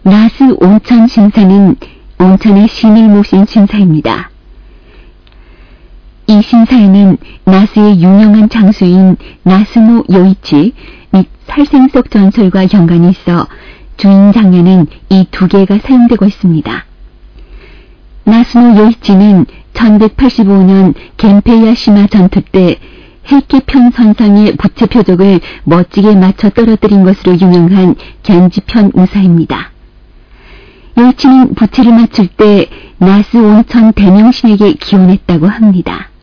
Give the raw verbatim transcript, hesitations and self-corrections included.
나스 온천 신사는 온천의 신을 모신 신사입니다. 이 신사에는 나스의 유명한 장수인 나스노 요이치 및 살생 속 전설과 연관이 있어 주인 장면은 이 두 개가 사용되고 있습니다. 나스노 요이치는 천백팔십오 년 겐페야시마 전투 때 해키편 선상의 부채 표적을 멋지게 맞춰 떨어뜨린 것으로 유명한 견지편 우사입니다. 요이치는 부채를 맞출 때 나스 온천 대명신에게 기원했다고 합니다.